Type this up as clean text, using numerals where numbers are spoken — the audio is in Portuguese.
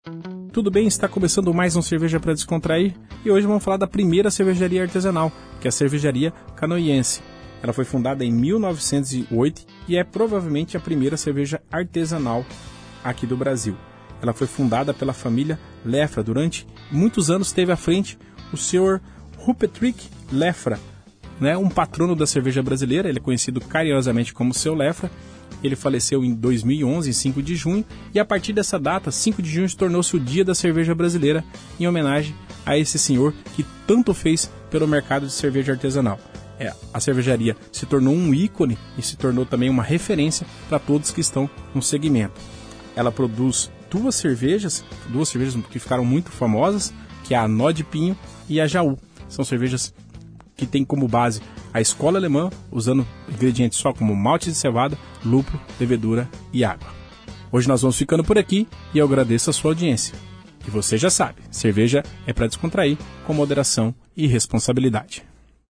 Tudo bem? Está começando mais um Cerveja para Descontrair e hoje vamos falar da primeira cervejaria artesanal, que é a Cervejaria Canoiense. Ela foi fundada em 1908 e é provavelmente a primeira cerveja artesanal aqui do Brasil. Ela foi fundada pela família Lefra. Durante muitos anos teve à frente o Sr. Ruprecht Lefra, um patrono da cerveja brasileira. Ele é conhecido carinhosamente como Seu Lefra. Ele faleceu em 2011, em 5 de junho, e a partir dessa data, 5 de junho, tornou-se o Dia da Cerveja Brasileira, em homenagem a esse senhor que tanto fez pelo mercado de cerveja artesanal. A cervejaria se tornou um ícone e se tornou também uma referência para todos que estão no segmento. Ela produz duas cervejas que ficaram muito famosas, que é a Nó de Pinho e a Jaú. São cervejas que têm como base a escola alemã, usando ingredientes só como malte de cevada, lúpulo, levedura e água. Hoje nós vamos ficando por aqui e eu agradeço a sua audiência. E você já sabe, cerveja é para descontrair com moderação e responsabilidade.